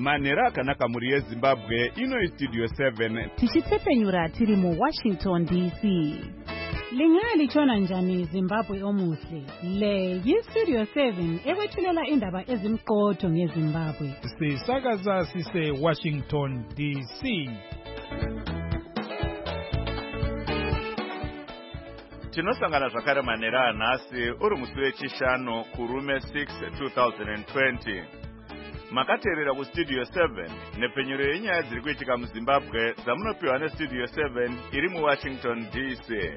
Manera akanaka muri yeZimbabwe ino Studio 7 tichitsepenyura tiri mu Washington DC. Lingali chona njani Zimbabwe omuhle. Le yi-Studio 7 ekwethulela indaba ezimqotho ngeZimbabwe. Sisakaza sise Washington DC. Tinosangana zvakare manera anhasi uri musi wechishanu kurume 6 2020. Makateerera kuStudio 7 nepenyero yenyaya dziri kuitika muZimbabwe dzamunopiwa neStudio 7 iri muWashington DC.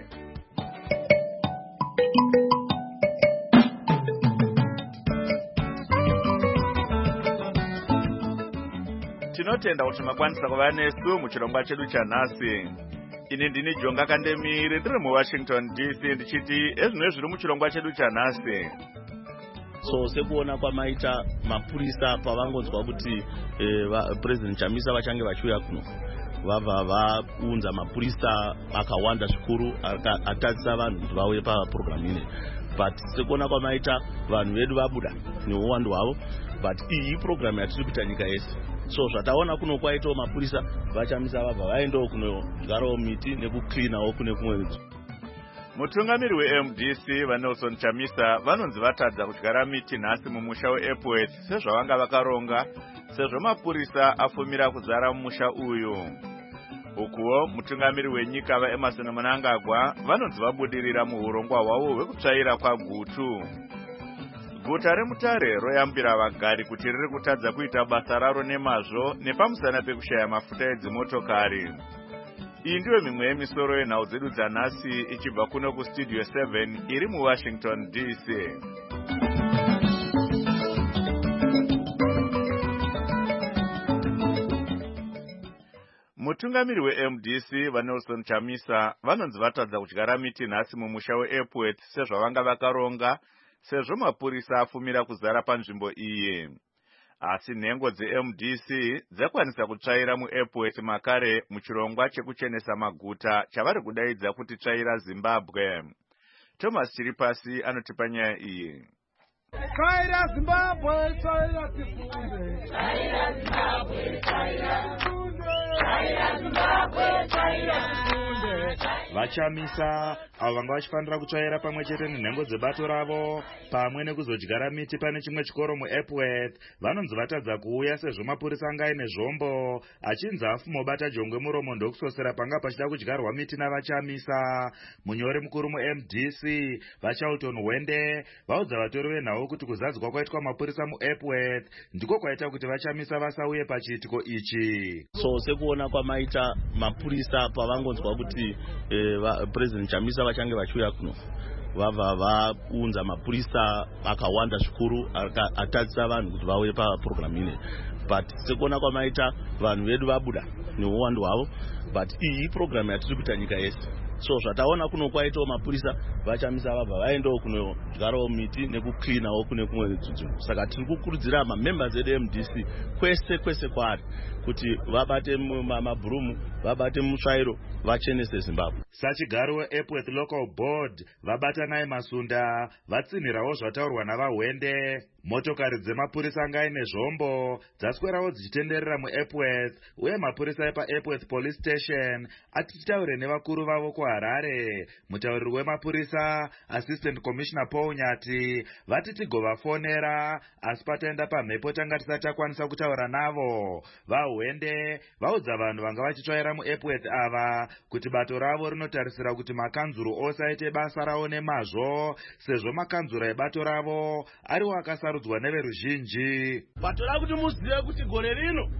Tinotenda kuti makwanisa kuva nesu muchirongwa chedu chanhasi. Ini ndini Jonga Kandemiri ndiri muWashington DC ndichiti ezvino zviri muchirongwa chedu chanhasi. So sekuona kwamaita mapurisa pavangonzwa kuti President Chamisa vachange vachiuya kuno vabva vaunza mapurisa akawanda zvikuru atadzisa vanhu kuti vauye paprogram ine, but sekuona kwamaita vanhu vedu vabuda neuwandu hwavo, but iyi program yatiri kuita nyika yese. So zvataona kuno kwaitawo mapurisa vaChamisa vabva vaendawo kunodyarawo miti nekuklinawo kune kumwe. Mutungamiri weMDC vaNelson Chamisa vanonzi vatadza kudyara miti nhasi mumusha weEpworth sezvavanga vakaronga, sezvo mapurisa afumira kuzara mumusha uyu. Ukuwo mutungamiri wenyika vaEmmerson Mnangagwa vanonzi vabudirira muurongwa hwavo hwekutsvaira kwagutu. Guta reMutare royambira vagari kuti riri kutadza kuita basa raro nemazvo nepamusana pekushaya mafuta edzimotokari. Iyi ndiyo mimwe yemisoro yenhau dzedu dzanhasi ichibva kuno kuStudio 7 iri muWashington DC. Mutungamiri weMDC vaNelson Chamisa vanonzi vatadza kudyara miti nhasi mumusha weEpworth sezvavanga vakaronga, sezvo mapurisa afumira kuzara panzvimbo iyi. Asi nhengo dzeMDC dzakwanisa kutsvaira muEpworth makare muchirongwa chekuchenesa maguta chavari kudaidza kuti Tsvaira Zimbabwe. Thomas Chiripasi anotipa nyaya iyi. Tsvaira Zimbabwe, tsvaira tifunde. Tsvaira Zimbabwe, tsvaira tifunde. Tsvaira Zimbabwe, tsvaira tifunde. VaChamisa avo vanga vachifanira kutsvaira pamwe chete nenhengo dzebato ravo pamwe nekuzodyara miti pane chimwe chikoro muEpworth vanonzi vatadza kuuya sezvo mapurisa anga aine zvombo achinzi afumobata jongwe muromo ndokusosera panga pachida kudyarwa miti navaChamisa. Munyori mukuru muMDC vaCharlton Wende vaudza vatori venhau kuti kuzadzwa kwaitwa mapurisa muEpworth ndiko kwaita kuti vaChamisa vasauye pachiitiko ichi. So sekuona kwamaita mapurisa pavangonzwa kuti President Chamisa vachange vachiuya kuno vabva vaunza mapurisa akawanda zvikuru atadzisa vanhu kuti vauye paprogram ine, but sekuona kwamaita vanhu vedu vabuda neuwandu hwavo, but iyi program yatiri kuita nyika yese. So zvataona kuno kwaitawo mapurisa vaChamisa vabva vaendawo kunodyarawo miti nekuklinawo kune kumwe nzvimbo. Saka tiri kukurudzira mamembers eMDC kwese kwaari kuti vabate mabhurumu, vabate mutsvairo, vachenese Zimbabwe. Sachigaro weEpworth Local Board vabatanai Masunda vatsinhirawo zvataurwa navaWende. Motokari dzemapurisa anga aine zvombo dzaswerawo dzichitenderera muEpworth, uye mapurisa epaEpworth Police Station atitaure nevakuru vavo kuHarare. Mutauriri wemapurisa Assistant Commissioner Paul Nyati vati tigovafonera asi pataenda pamhepo tanga tisati takwanisa kutaura navo. VaWende vaudza vanhu vanga vachitsvaira muEpworth ava kuti bato ravo rinotarisira kuti makanzuru ose aite basa ravo nemazvo, sezvo makanzura ebato ravo ariwo akasarudzwa neveruzhinji. Bato ravo kuti muzive kuti gore rino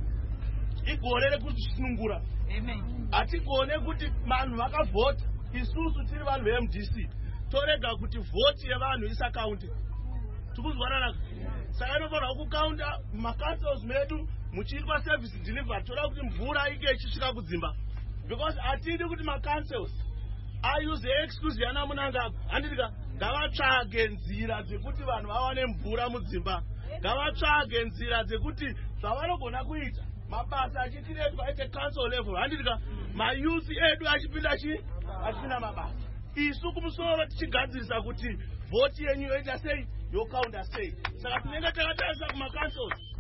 igore rekusunungura. Hatigone kuti vanhu vakavhota, isusu tiri vanhu veMDC torega kuti vhoti yevanhu isakaunti. Tikuzwanana. Saka inofanirwa kukaunta macouncils medu muchiitwa service delivery, toda kuti mvura ike ichisvika kudzimba, because hatidi kuti macouncils use excuse yana Mnangagwa. Handika ngavatsvage nzira dzekuti vanhu vawane mvura mudzimba, ngavatsvage nzira dzekuti zvavanogona kuita mabasa achikiretwa at council level. Handika mayouth edu achipinda mabasa. Isu kumusoro tichigadzirisa kuti voti yenyu yoita sei, yokaunda sei. Saka tinenge takatarisa kumacouncils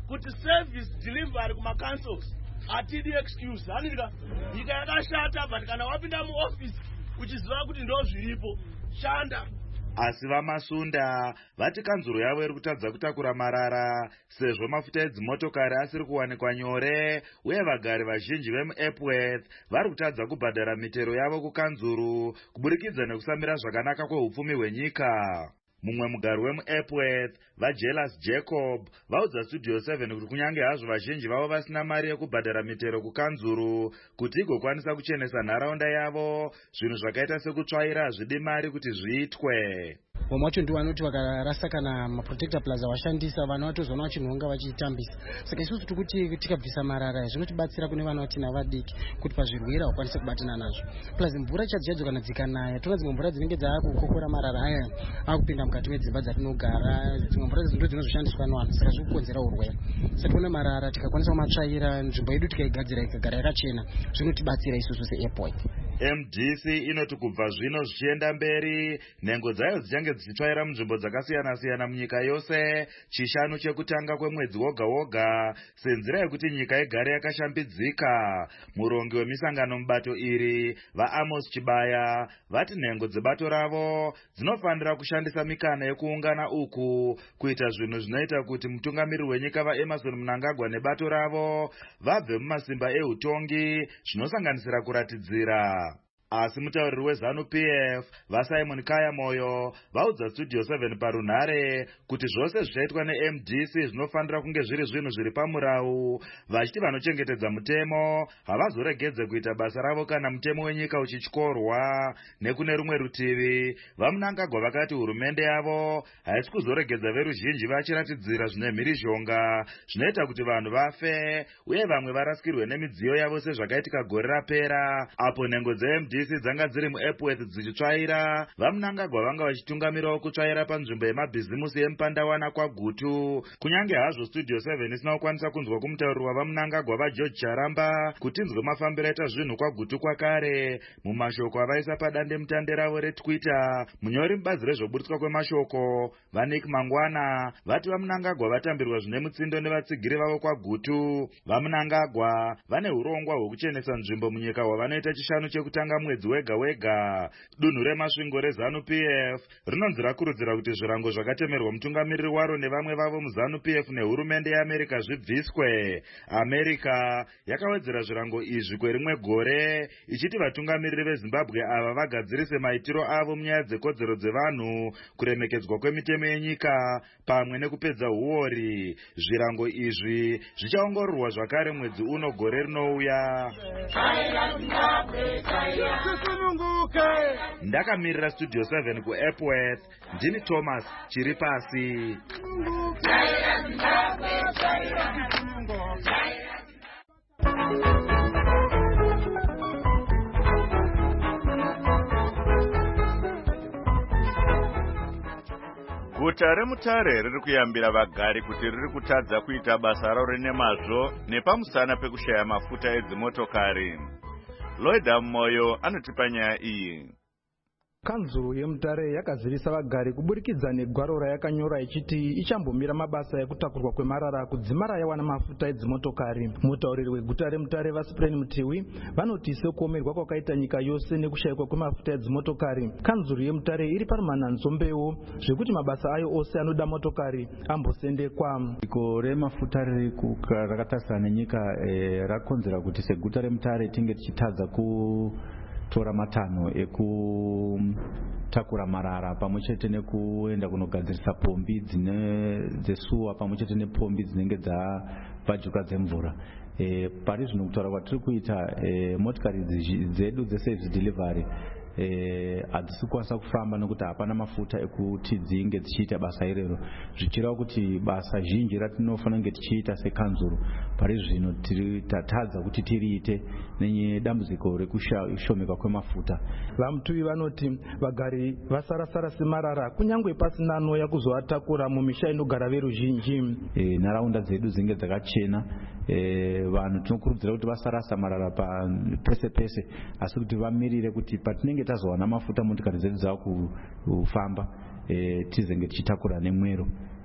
kuti service delivery kuma-councils hatidi excuse. Hanika nyika yakashata, but kana wapinda muoffice uchiziva kuti ndo zviripo, shanda. Asi vamasunda vati kanzuro yavo iri kutadza kutakura marara sezvo mafuta edzimotokari asiri kuwanikwa nyore, uye vagari vazhinji vemuEpworth vari kutadza kubhadhara mitero yavo kukanzuru kuburikidza nekusamira zvakanaka kwehupfumi hwenyika. Mumwe mugari wemuEpworth, vaJealous Jacob, vaudza Studio 7 kuti kunyange hazvo vazhinji vavo vasina mari yekubhadhara mitero kukanzuru kuti igokwanisa kuchenesa nharaunda yavo, zvinhu zvakaita sekutsvaira hazvidi mari kuti zviitwe. Vamwe vacho ndivo vanoti vakarasa kana maprotector plaza washandisa vana vatozoona vachinhonga vachitambisa. Saka isusu tikuti tikabvisa marara zvinotibatsira kune vana vatina vadiki kuti pazvirwere vakwanise kubatana nazvo. Plus mvura chadzo kana dzikanaya, tona dzimwe mvura dzinenge dzaakukokora marara aya akupinda mukati medzimba dzatinogara, dzimwe mvura ndo dzinozoshandiswa nevanhu, saka zviri kukonzera urwere. Saka tone marara tikakwanisa kumatsvaira, nzvimbo yedu tikaigadzira ikagara yakachena, zvinotibatsira isusu seAirport. MDC inoti kubva zvino zvichienda mberi, nhengo dzayo dzichange dzichitsvaira munzvimbo dzakasiyana-siyana munyika yose chishanu chekutanga kwemwedzi woga-woga, senzira yekuti nyika igare yakashambidzika. Murongi wemisangano mubato iri, vaAmos Chibaya, vati nhengo dzebato ravo dzinofanira kushandisa mikana yekuungana uku kuita zvinhu zvinoita kuti mutungamiriri wenyika vaEmmerson Mnangagwa nebato ravo vabve mumasimba eutongi, zvinosanganisira kuratidzira. Asi mutauriri weZANU-PF vaSimon Kayamoyo vaudza Studio 7 parunhare kuti zvose zvichaitwa neMDC zvinofanira kunge zviri zvinhu zviri pamurau, vachiti vanochengetedza mutemo havazoregedze kuita basa ravo kana mutemo wenyika uchityorwa. Nekune rumwe rutivi, vaMnangagwa vakati hurumende yavo haisi kuzoregedza veruzhinji vachiratidzira zvine mhirizhonga zvinoita kuti vanhu vafe uye vamwe varasikirwe nemidziyo yavo sezvakaitika gore rapera, apo nhengo dzeMDC dzanga dziri muEpworth dzichitsvaira. vaMnangagwa vanga vachitungamirawo kutsvaira panzvimbo yemabhizimusi yemupandawana kwaGutu. Kunyange hazvo Studio 7 isina kukwanisa kunzwa kumutauriri wavaMnangagwa vaGeorge Charamba kuti inzwe mafambiro aita zvinhu kwaGutu kwakare. Mumashoko avaisa padande mutande ravo reTwitter, munyori mubazi rezvoburitswa kwemashoko vaNick Mangwana vati vaMnangagwa vatambirwa zvine mutsindo nevatsigiri vavo kwaGutu. vaMnangagwa vane urongwa hwekuchenesa nzvimbo munyika hwavanoita chishanu chekutanga mwedzi wega-wega. Dunhu remasvingo reZANU-PF rinonzi rakurudzira kuti zvirango zvakatemerwa mutungamiriri waro nevamwe vavo muZANU-PF nehurumende yeAmerica zvibviswe. America yakawedzera zvirango izvi kwerimwe gore, ichiti vatungamiriri veZimbabwe ava vagadzirise maitiro avo munyaya dzekodzero dzevanhu, kuremekedzwa kwemitemo yenyika pamwe nekupedza huori. Zvirango izvi zvichaongororwa zvakare mwedzi uno gore rinouya. Ndakamirira Studio 7 kuEpworth, ndini Thomas Chiripasi. Guta reMutare riri kuyambira vagari kuti riri kutadza kuita basa raro nemazvo nepamusana pekushaya mafuta edzimotokari. Lloyd Moyo anotipa nyaya iyi. Kanzuru yeMutare yakazivisa vagari kuburikidza negwaro rayakanyora ichiti ichambomira mabasa ekutakurwa kwemarara kudzimara yawana mafuta edzimotokari. Mutauriri weguta reMutare vaSipreni Mutiwi vanoti sekuomerwa kwakaita nyika yose nekushayikwa kwemafuta edzimotokari, kanzuru yeMutare iri parumanhanzombeu zvekuti mabasa ayo ose anoda motokari ambosendekwa. Iko remafuta riri rakatarisana nenyika rakonzera kuti seguta reMutare tinge tichitadza tora matanho ekutakura marara pamwechete nekuenda kunogadzirisa pombi dzesuwa pamwechete nepombi dzinenge dzabvajuka dzemvura. Pari zvino kutaura kwatiri kuita motikari dzedu dzeservice delivery hadzisi kukwanisa kufamba nekuti hapana mafuta ekuti dzinge dzichiita basa irero, zvichireva kuti basa zhinji ratinofanira kunge tichiita sekanzuru pari zvino tatadza kuti tiriite nedambudziko rekushomeka kwemafuta. VaMutiwi vanoti vagari vasarasara semarara kunyange pasina anouya kuzovatakura mumisha inogara veruzhinji. Nharaunda dzedu dzinge dzakachena, vanhu tinokurudzira kuti vasarasa marara pese pese, asi kuti vamirire kuti patinenge tazowana mafuta motikari dzedu dzava kufamba tizenge tichitakura nemwero.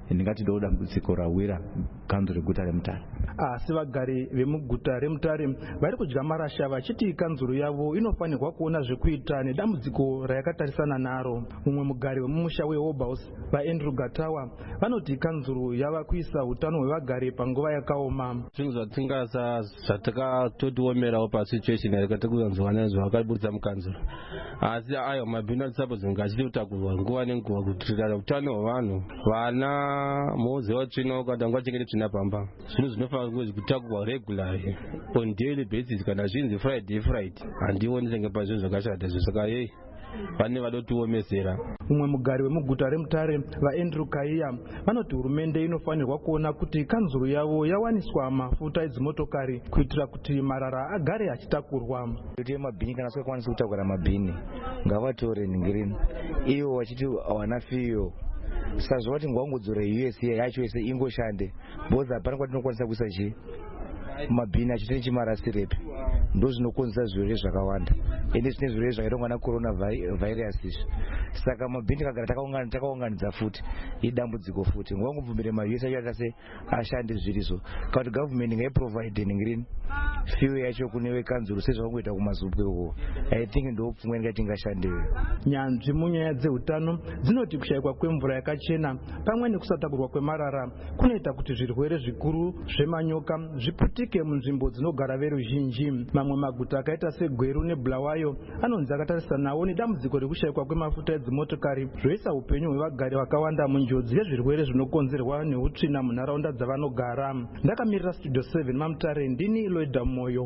ndingati ndo dambudziko rawira kanzuro reguta reMutare. Asi vagari vemuguta reMutare vari kudya marasha vachiti kanzuro yavo inofanirwa kuona zvekuita nedambudziko rayakatarisana naro. Mumwe mugari wemumusha weHobhouse vaAndrew Gatawa vanoti kanzuro yava kuisa utano hwevagari panguva yakaoma. Zvinhu zvatakatotiomerawo pasituation yakatakuyanzwa nazvo vakaburitsa mukanzuro, asi ayo mabhini atisapozonga achiti kutakurwa nguva nenguva kutirira utano hwevanhu. Vana moze watsvina ukatangwa chengete tsvina pamba, zvinhu zvinofanira kutakurwa regularly on daily basis, kana zvinzi Friday handioni senge pazvinhu zvakashata izvo. Saka vane vadotiomesera. Mumwe mugari wemuguta reMutare vaAndrew Kaiya vanoti hurumende inofanirwa kuona kuti kanzuro yavo yawaniswa mafuta edzimotokari kuitira kuti marara agare achitakurwa. Kuti mabhini kana sikakwanisa kutakura mabhini ngavatore ningirino ivo vachiti hawana fiyo. Saka vati ngwangudzore USA yacho yese ingoshande boza hapana kwatinokwanisa kuisa chi mabhini achitene chimarasirepi, ndo zvinokonzera zvirwere zvakawanda ende zvine zvirwere zvakaita ngana corona virus izvi. Saka mabhini kagara takaunganidza futi idambudziko futi ngwangubvumire maUS acho se ashande zvirizo kuti government ngaiprovide ningirino fiyo yacho kune wekanzuro sezvakungoita kumazubwe uko. I think ndo pfumwe ngatingashande. Nyanzvi munyaya dzeutano dzinoti kushayikwa kwemvura yakachena pamwe nekusatakurwa kwemarara kunoita kuti zvirwere zvikuru zvemanyoka zviputike munzvimbo dzinogara veruzhinji. Mamwe maguta akaita seGweru neBulawayo anonzi akatarisanawo nedambudziko rekushayikwa kwemafuta edzimotokari zvoisa upenyu hwevagari vakawanda munjodzi yezvirwere zvinokonzerwa neutsvina munharaunda dzavanogara. Ndakamirira Studio 7 maMutare, ndini Loida Moyo.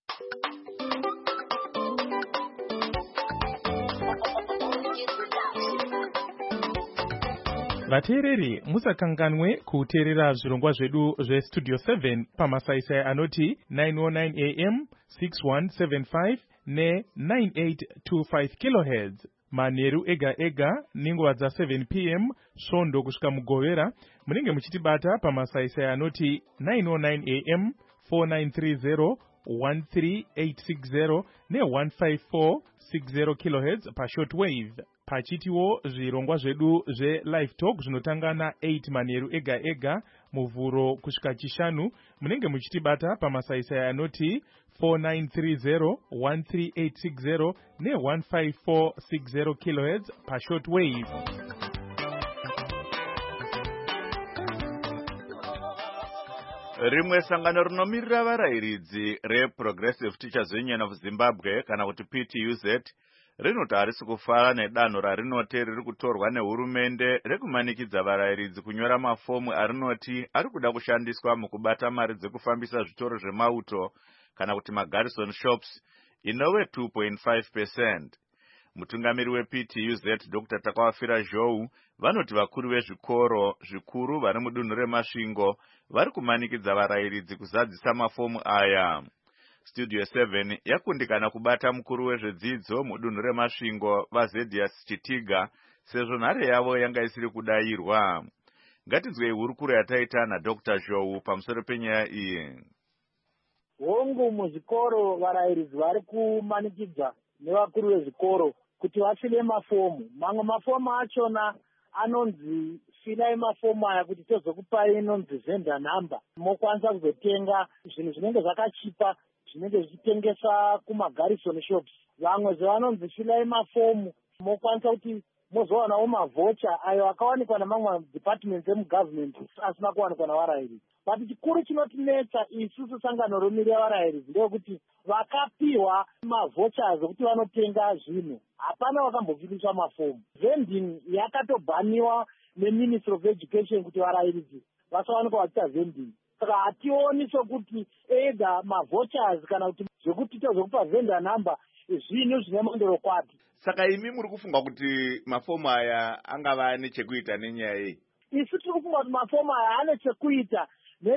Vateereri musakanganwe kuteerera zvirongwa zvedu zveStudio 7 pamasaisai anoti 909 AM, 6175 ne9825 kHz. Manheru ega nenguva dza7 PM svondo kusvika mugovera munenge muchitibata pamasaisai anoti 909 AM, 4930 13860 ne15460 kHz pashortwave. Pachitiwo zvirongwa zvedu zveLive Talk zvinotanga na8 manheru ega muvhuro kusvika chishanu munenge muchitibata pamasaisai anoti 4930 13860 ne15460 kHz pashortwave. Rimwe sangano rinomirira varayiridzi reProgressive Teachers Union of Zimbabwe kana kuti PTUZ rinoti harisi kufara nedanho rarinoti riri kutorwa nehurumende rekumanikidza varayiridzi kunyora mafomu arinoti ari kuda kushandiswa mukubata mari dzekufambisa zvitoro zvemauto kana kuti magarrison shops inove 2.5%. Mutungamiri wePTUZ Dr. Takawafira Zhou vanoti vakuru vezvikoro zvikuru vari mudunhu reMasvingo vari kumanikidza varayiridzi kuzadzisa mafomu aya. Studio 7 yakundikana kubata mukuru wezvedzidzo mudunhu reMasvingo vaZedius Chitiga sezvo nhare yavo yanga isiri kudayirwa. Ngatinzwei hurukuro yataita naDr. Zhou pamusoro penyaya iyi. Hongu muzvikoro varayiridzi vari kumanikidza nevakuru vezvikoro kuti vafile mafomu. Mamwe mafomu achona anonzi filai mafomu aya kuti tozokupai inonzi vendor number. Mokwanisa kuzotenga zvinhu zvinenge zvakachipa zvinenge zvichitengesa kumagarrison shops. Vamwe zvavanonzi filai mafomu mokwanisa kuti mozowanawo mavoucher ayo akawanikwa namamwe departments emugovernment asina kuwanikwa navarayiridzi. But chikuru chinotinetsa isusu sangano romirira varayiridzi ndeyekuti vakapiwa mavouchers okuti vanotenga zvinhu hapana vakambofiniswa mafomu. Vending yakatobhaniwa neMinistry of Education kuti varayiridzi vasawanikwa vachiita vending. Saka hationi sokuti either mavouchers kana kuti zvekuti tozokupa vendor number zvinhu zvine mandorokwati. Saka imi muri kufunga kuti mafomu aya angava nechekuita nenyaya iyi? Isu tiri kufunga kuti mafomu aya ane chekuita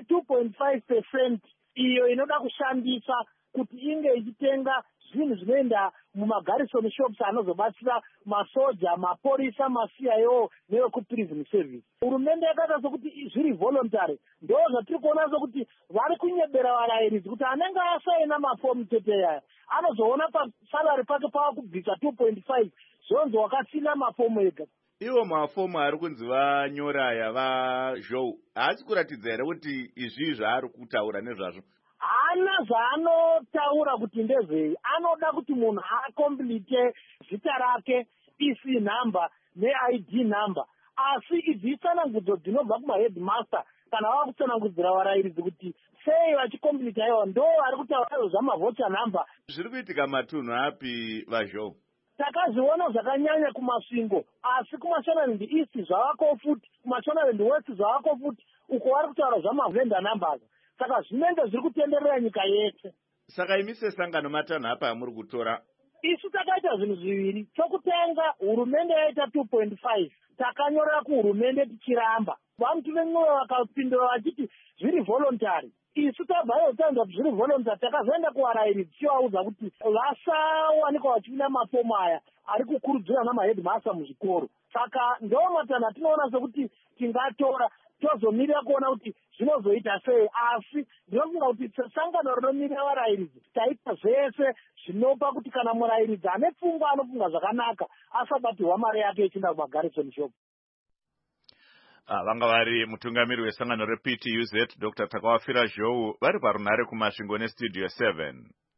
ne2.5% iyo inoda kushandisa kuti inge ichitenga zvinhu zvinoenda mumagarrison shops anozobatsira masoja, maporisa, maCIO nevekuprison service. Hurumende yakaita sokuti zviri voluntary. Ndo zvatiri kuona sokuti vari kunyebera varayiridzi kuti anenge asaina mafomu chete aya anozoona pasalary pake pava kubvisa 2.5 zvonzi wakasina mafomu ega. Iwo mafomu ari kunzi vanyora yavazhou haasi kuratidza here kuti izvi zvaari kutaura nezvazvo? Hana zvaanotaura kuti ndezvei. Anoda kuti munhu akomplete zita rake, EC number neID number. Asi idzi itsanangudzo dzinobva kumaheadmaster kana vava kutsanangudzira varairidzi kuti sei vachikompleta ivo ndo vari kutaura zvamavhocha number. Zviri kuitika matunhu api vazhou? Takazviona zvakanyanya kumasvingo, asi kumashonaland east zvavako futi, kumashonaland west zvavako futi, uko vari kutaura zvamavenda numbers. Saka zvinenge zviri kutenderera nyika yese. Saka imi sesangano matanhu apa amuri kutora? Isu takaita zvinhu zviviri. Chokutenga, hurumende yaita 2.5. Takanyorera kuhurumende tichiramba. Vantu vemwoyo vakapindura vachiti zviri voluntary. Isu tabvayo taenda kuti zviri voluntary, takazoenda kuvarairidzi tichivaudza kuti vasawanikwa vachipinda mafomu aya ari kukurudzirwa namaheadmaster muzvikoro. Saka ndo matanhu atinoona sekuti tingatora tozomirira kuona kuti zvinozoita sei. Asi ndinofunga kuti sesangano rinomirira varairidzi taita zvese zvinopa kuti kana murairidzi ane pfungwa anofunga zvakanaka asabatirwa mari yake ichienda kumagarrison shop. Vanga vari mutungamiri wesangano rePTUZ Dr. Takawafira Zhou vari parunare kumasvingo nestudio 7.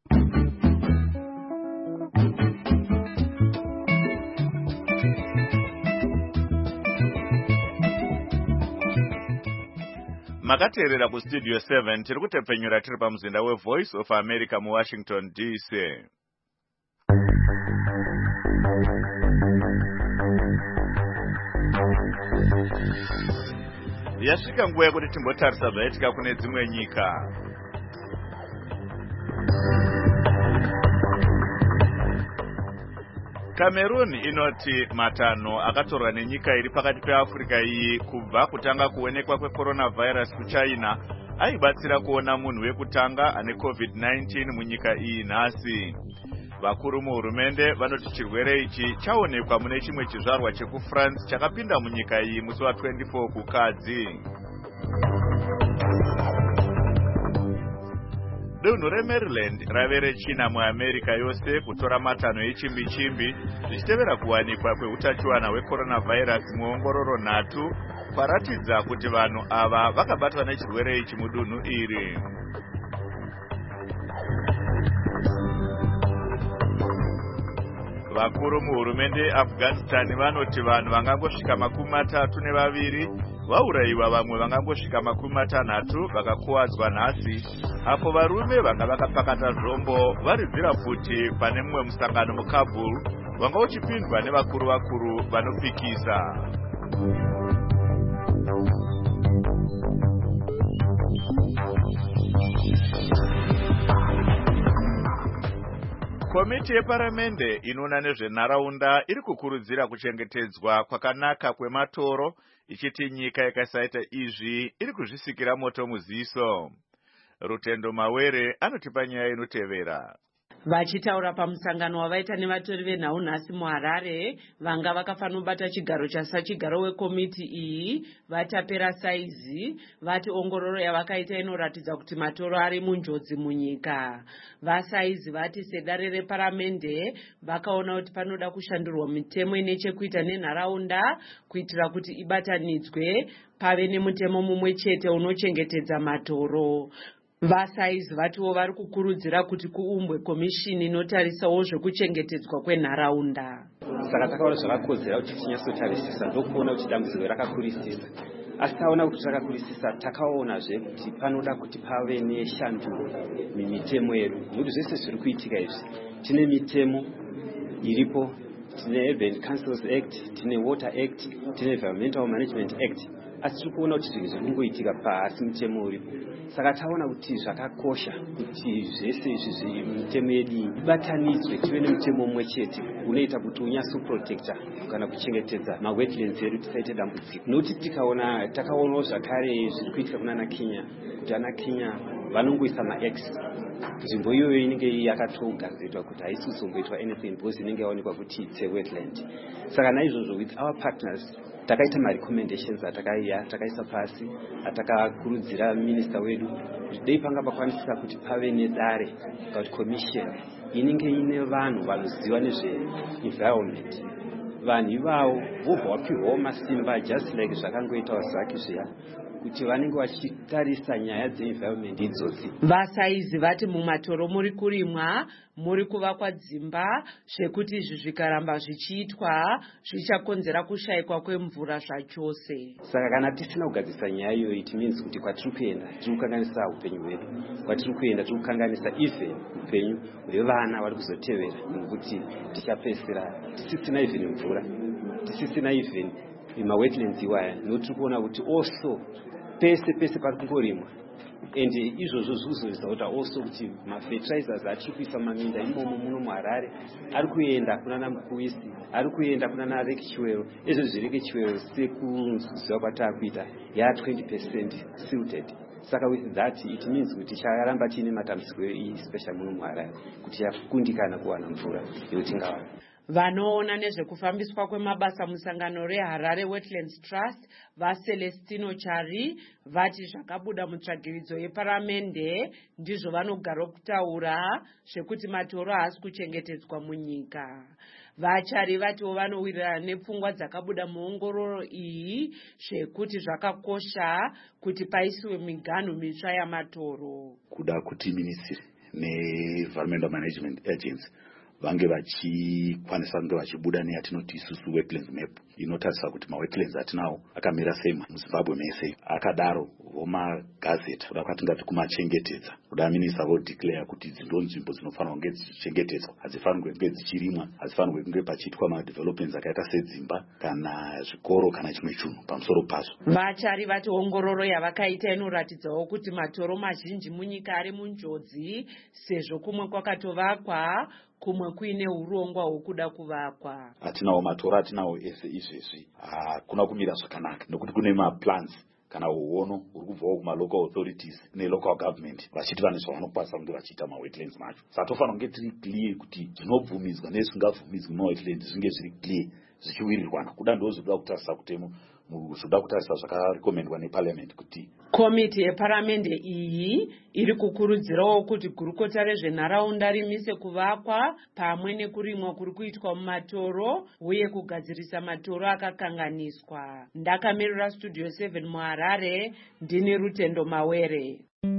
Makateerera kustudio 7 tiri kutepfenyura tiri pamuzinda weVoice of America muWashington DC. Yasvika nguva yekuti timbotarisa zvaitika kune dzimwe nyika. Cameroon inoti matanho akatorwa nenyika iri pakati peAfrica iyi kubva kutanga kuonekwa kwecoronavirus kuChina aibatsira kuona munhu wekutanga ane COVID-19 munyika iyi nhasi. Vakuru muhurumende vanoti chirwere ichi chaonekwa mune chimwe chizvarwa chekuFrance chakapinda munyika iyi musi wa24 kukadzi. Dunhu reMaryland rave rechina muAmerica yose kutora matanho echimbi-chimbi zvichitevera kuwanikwa kweutachiwana hwecoronavirus muongororo 3 paratidza kuti vanhu ava vakabatwa nechirwere ichi mudunhu iri. Vakuru muhurumende Afghanistan vanoti vanhu vangangosvika 32 vaurayiwa, vamwe vangangosvika 60 vakakuwadzwa nhasi, apo varume vanga vakapakata zvombo varibvira futi pane mumwe musangano muKabul wanga uchipindwa nevakuru vanopikisa. Komiti yeparamende inoona nezvenharaunda iri kukurudzira kuchengetedzwa kwakanaka kwematoro, ichiti nyika ikasaita izvi iri kuzvisikira moto muziso. Rutendo Mawere anotipa nyaya inotevera. Vachitaura pamusangano wavaita nevatori venhau nhasi muHarare, vanga vakafanira kubata chigaro chigaro wekomiti iyi vatapera saizi, vati ongororo yavakaita inoratidza kuti matoro ari munjodzi munyika. Vasaizi vati sedare reparamende vakaona kuti panoda kushandurwa mitemo ine chekuita nenharaunda kuitira kuti ibatanidzwe pave nemutemo mumwe chete unochengetedza matoro. Vasaizi vatiwo vari kukurudzira kuti kuumbwe komishini inotarisawo zvekuchengetedzwa kwenharaunda. Saka takaona zvakakodzera kuti tinyatsotarisisa ndokuona kuti dambudziko rakakurisisa. Asi taona kuti rakakurisisa, takaonazve kuti panoda kuti pave neshanduro mumitemo yedu. Nokuti zvese zviri kuitika izvi, tine mitemo iripo, tine Urban Councils Act, tine Water Act, tine Environmental Management Act. Asi tiri kuona kuti zvinhu zviri kungoitika pasi mutemo uripo. Saka taona kuti zvakakosha kuti zvese izvi mitemo yedu ibatanidzwe tive nemutemo umwe chete unoita kuti unyatsoprotecta kana kuchengetedza mawetlands edu tisaite dambudziko. Nokuti takaonawo zvakare zviri kuitika kuna Kenya, kuti ana Kenya vanongoisa max. Nzvimbo iyoyo inenge yakatogadzirwa kuti haisi kuzomboitwa anything because inenge yaonekwa kuti it's a wetland. Saka naizvozvo with our partners takaita ma-recommendations atakaisa pasi, atakakurudzira minista wedu kuti dei panga pakwanisika kuti pave nedare kuti commission inenge ine vanhu vanoziva nezve-environment vanhu ivavo vobva vapihwawo masimba just like zvakangoitawo zaki zviya kuti vanenge vachitarisa nyaya dzeenvironment idzodzi. Vasaizi vati mumatoro muri kurimwa, muri kuvakwa dzimba, zvekuti izvi zvikaramba zvichiitwa zvichakonzera kushayikwa kwemvura zvachose. Saka kana tisina kugadzirisa nyaya iyoyi, it means kuti kwatiri kuenda tiri kukanganisa upenyu hwedu, kwatiri kuenda tiri kukanganisa even upenyu hwevana vari kuzotevera, nekuti tichapedzisira tisisina even mvura, tisisina even mawetlands iwaya, notiri kuona kuti also pese pari kungorimwa. And izvozvo zvikuzovisa kuti also kuti mafertilizers atiri kuisa maminda imomo muno muHarare ari kuenda kunana Mkuisi, ari kuenda kunana Reke Chiwero. Izvo zvireke Chiwero sekuziva kwatakuita ya 20% silted. Saka with that it means kuti chakaramba tiine matambudziko especially muno muHarare kuti yakundikana kuwana mvura yotingawana. Vanoona nezvekufambiswa kwemabasa musangano reHarare Wetlands Trust vaCelestino Chari vati zvakabuda mutsvagiridzo yeparamende ndizvo vanogara kutaura zvekuti matoro haasi kuchengetedzwa munyika. Vachari vatiwo vanowirirana nepfungwa dzakabuda muongororo iyi zvekuti zvakakosha kuti paisiwe miganhu mitsva yamatoro. Kuda kuti Ministry neEnvironmental Management Agency vange vachikwanisa kunge vachibuda neyatinoti isusu wetlands map inotarisa kuti mawetlands atinawo akamira sei muZimbabwe mese. Akadaro vomagazeta kuda kwatingati kumachengetedza, kuda minisa vodeclare kuti dzindo nzvimbo dzinofanirwa kunge dzichengetedzwa, hadzifanirwi kunge dzichirimwa, hadzifanirwi kunge pachiitwa madevelopments akaita sedzimba kana zvikoro kana chimwe chinhu pamusoro pazvo. Vachari vati ongororo yavakaita inoratidzawo kuti matoro mazhinji munyika ari munjodzi sezvo kumwe kwakatovakwa kumwe kuine urongwa hwekuda kuvakwa. Atinawo matoro atinawo ese izvezvi hakuna kumira zvakanaka nekuti kune maplans kana uono uri kubvawo kumalocal authorities nelocal government vachiti vane zvavanokwanisa kunge vachiita mawetlands macho. Saka tofanira kunge tiri clear kuti zvinobvumidzwa nezvisingabvumidzwi mawetlands zvinge zviri clear zvichiwirirwana. Kuda ndozvoda kutarisa kutemo zvoda kutarisa zvakarekomendwa neparliament kuti komiti yeparamende iyi iri kukurudzirawo kuti gurukota rezvenharaunda rimise kuvakwa pamwe nekurimwa kuri kuitwa mumatoro uye kugadzirisa matoro akakanganiswa. Ndakamirira Studio 7 muHarare, ndini Rutendo Mawere.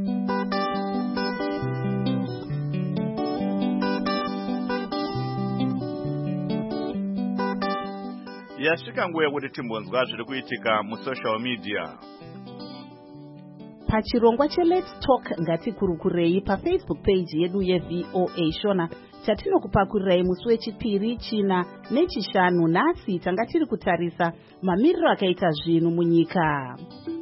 Yasvika nguva yekuti timbonzwa zviri kuitika musocial media. Pachirongwa cheLet's Talk ngatikurukurei paFacebook page yedu yeVOA Shona chatinokupakurirai musi wechipiri, china nechishanu. Nhasi tanga tiri kutarisa mamiriro akaita zvinhu munyika.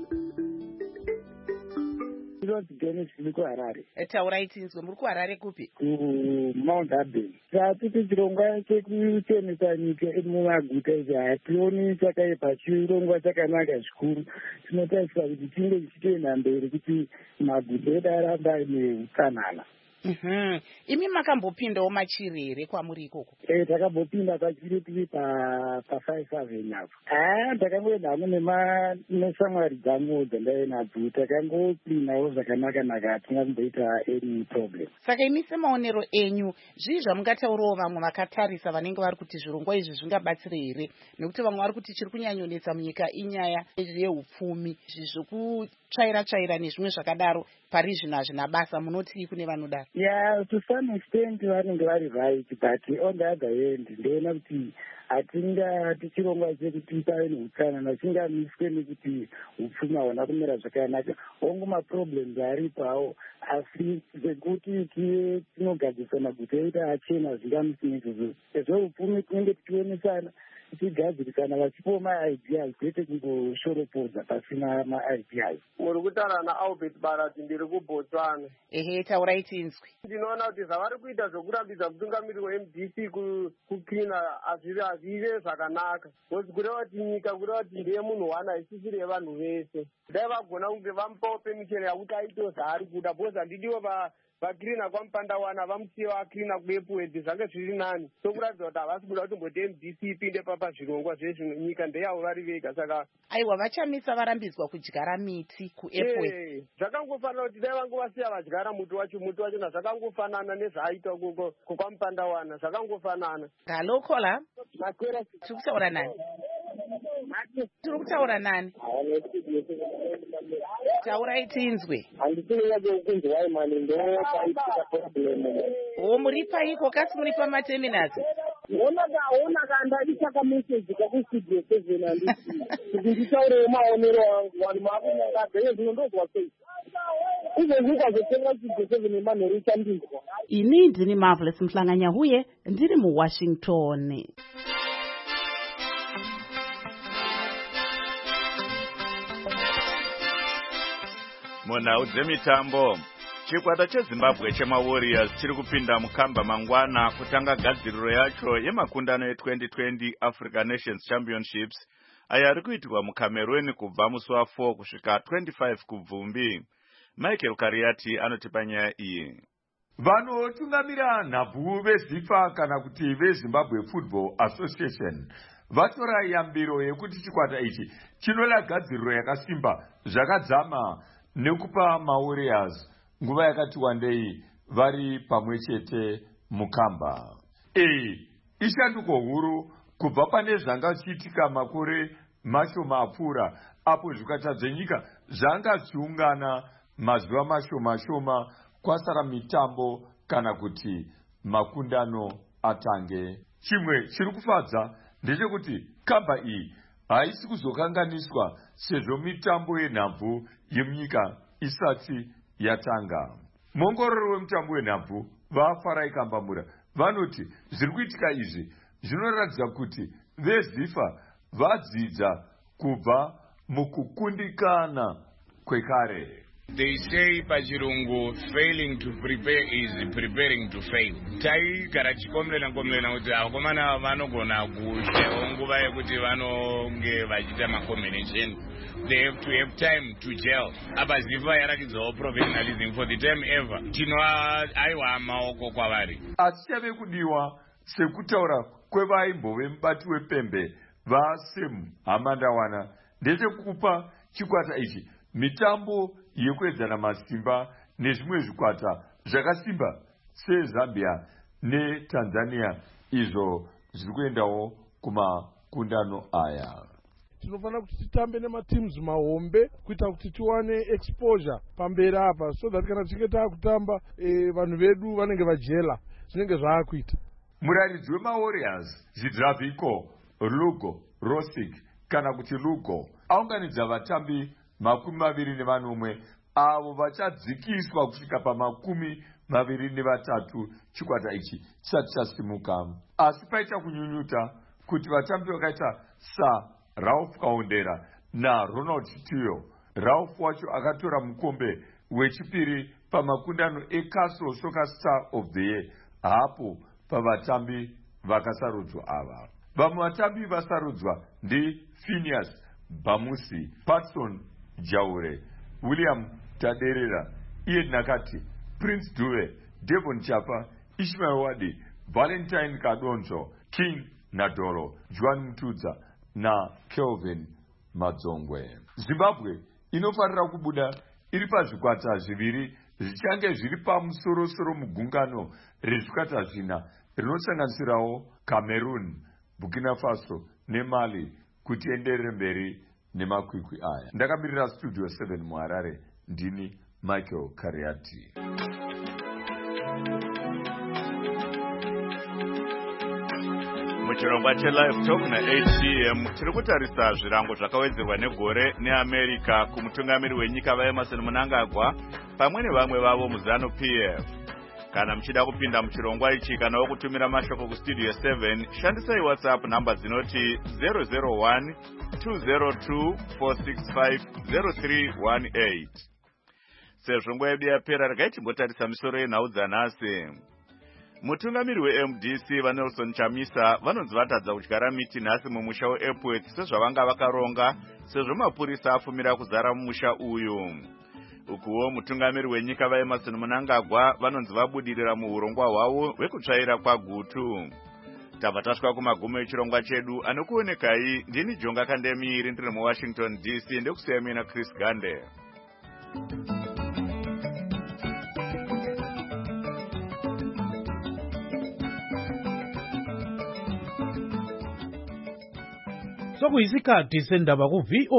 Muri kuHarare. Taurai tinzwe, muri kuHarare kupi? Mount Aben. Tatiti chirongwa chekutemesa nyika mumaguta izvi hationi chakaipa, chirongwa chakanaka zvikuru. Tinotarisira kuti tinge tichitoenda mberi kuti maguta edu aramba neutsanana. Imi makambopindawo machiri here kwamuri ikoko? Takambopinda pachiri tiri pa5-7 apo. Takangoenda hangu neshamwari dzangu dzandainadzo, takangopinawo zvakanaka-naka, hatina kumboita any problem. Saka imi semaonero enyu, zvii zvamungataurawo vamwe vakatarisa vanenge vari kuti zvirongwa izvi zvingabatsire here? Nekuti vamwe vari kuti chiri kunyanyonetsa munyika inyaya yeupfumi, zvekutsvaira-tsvaira nezvimwe zvakadaro. Pari zvino hazvina basa, munoti kune vanodaro? To some extent vanenge vari right, but on the other hand ndoona kuti hatingati chirongwa chekuti pave neutsanana chingamiswe nekuti upfumi hauna kumira zvakanaka. Hongu maproblems aripo hawo, asi zvekuti tive tinogadzisa maguta edu achena zvingamisi nezvozvo. Zveupfumi tinenge tichionesana tichigadzirisana vachipowo maideas kwete kungoshorapodza pasina maideas. Muri kutaura naAlbert Barati, ndiri kuBotswana. Taurai tinzwi. Ndinoona kuti zvavari kuita zvokurambidza mutungamiri weMDC kuklina hazvive zvakanaka. Nokuti kureva kuti nyika kureva kuti ndeye munhu wana isisiri yevanhu vese. Dai vagona kunge vamupawo pemichero yakuti aitewo zvaari kuda, because handidiwo vakirina kwamupandawana vamusiye vakirina kuepwed zvange zviri nani sokuratidza kuti havasi kuda kutomboti MDC ipinde papazvirongwa zvezvimwe nyika ndeyavo vari vega saka aiwa vachamisa varambidzwa kudyara miti kuepwed zvakangofanana kuti dai vange vasiya vadyara muti wachona zvakangofanana nezvaaita ukoko kwamupandawana zvakangofanana galokola tiri kutaura nani taurai tinzwe handisinoyakunzwai mani ndopaisika problem muri paiko kasi muri pamaterminals ona kandaditsaka meseji kakustudio 7 handisi kuti nditaurewo maonero angu vanhu maakunyangadzenye zvinondozwa sei izvezvi ukazotenga studio 7 nemanhero ichandizwa. Ini ndini Marvelous Mhlanganyahuye ndiri muWashington. Munhau dzemitambo, chikwata cheZimbabwe chemaWarriors chiri kupinda mukamba mangwana kutanga gadziriro yacho yemakundano e2020 African Nations Championships aya ari kuitirwa muCameroon kubva musi wa4 kusvika 25 kubvumbi. Michael Kariati anotipa nyaya iyi. Vanotungamira nhabvu veZIFA kana kuti veZimbabwe Football Association vatora yambiro yekuti chikwata ichi chinoda gadziriro yakasimba zvakadzama nekupa maWarriors nguva yakati wandei vari pamwe chete mukamba. Ishanduko huru kubva pane zvanga zvichiitika makore mashoma apfuura apo zvikata zvenyika zvanga zviungana mazuva mashoma kwasara mitambo kana kuti makundano atange. Chimwe chiri kufadza ndechekuti kamba iyi haisi kuzokanganiswa sezvo mitambo yenhabvu yemunyika isati yatanga. Muongororo wemutambo wenhabvu vaFarai Kambamura vanoti zviri kuitika izvi zvinoratidza kuti veZIFA vadzidza kubva mukukundikana kwekare. They say pachirungu failing to prepare is preparing to fail. Taigara chikomlena kuti vakomana vanogona kushayiwa nguva yekuti vanonge vachiita macombination. They have to have time to gel. Apa ZIFA yarakidzawo professionalism for the time ever. Aiwa maoko kwavari. Asichave kudiwa sekutaura kwevaimbove mubati wepembe vaSem Hamandawana ndechekupa chikwata ichi mitambo yekuedzana masimba nezvimwe zvikwata zvakasimba seZambia neTanzania izvo zviri kuendawo kumakundano aya. Tinofanira kuti titambe nemateams mahombe kuita kuti tiwane exposure pamberi apa so that kana tichinge taakutamba vanhu vedu vanenge vajela zvinenge zvaakuita. Muraridzi wemaWarriors Zidraviko Lugo Rosik kana kuti Lugo aunganidza vatambi 21 avo vachadzikiswa kusvika pa23 chikwata ichi chisati chasimuka. Asi paita kunyunyuta kuti vatambi vakaita Ralph Kaondera naRonald Tiyo, Ralph wacho akatora mukombe wechipiri pamakundano eCastle Soccer Star of the Year hapo pavatambi vakasarudzwa ava. Vamwe vatambi vasarudzwa ndi Phineas Bamusi, Patson Jaure, William Taderera, Ian Nakati, Prince Dube, Devon Chapa, Ishmael Wadi, Valentine Kadonzo, King Nadolo, Juan Mutudza na Kelvin Madzongwe. Zimbabwe inofanira kubuda iri pazvikwata zviviri zvichange zviri pamusoro mugungano rezvikwata zvina rinosanganisirawo Cameroon, Burkina Faso neMali kuti enderere mberi nemakwikwi aya. Ndakamirira Studio 7 muHarare, ndini Michael Kariati. Muchirongwa cheLive Talk na8 PM tiri kutarisa zvirango zvakawedzerwa negore neAmerica kumutungamiri wenyika vaEmerson Mnangagwa pamwe nevamwe vavo muZanu PF. Kana muchida kupinda muchirongwa ichi kana wokutumira mashoko kuStudio 7 shandisai WhatsApp namba dzinoti 001 202 465 0318. Sezvo nguva yedu yapera regai timbotarisa misoro yenhau dzanhasi. Mutungamiri weMDC vaNelson Chamisa vanonzi vatadza kudyara miti nhasi mumusha weEpworth sezvavanga vakaronga sezvo mapurisa afumira kuzara mumusha uyu. ukuwo mutungamiri wenyika vaEmerson Mnangagwa vanonzi vabudirira muurongwa hwavo hwekutsvaira kwagutu. Tabva tasvika kumagumo echirongwa chedu, anokuonekai ndini Jonga Kandemiri ndiri muWashington DC, ndekusiya mina Chris Gande. Sokuyisikhathi sendaba ku VOA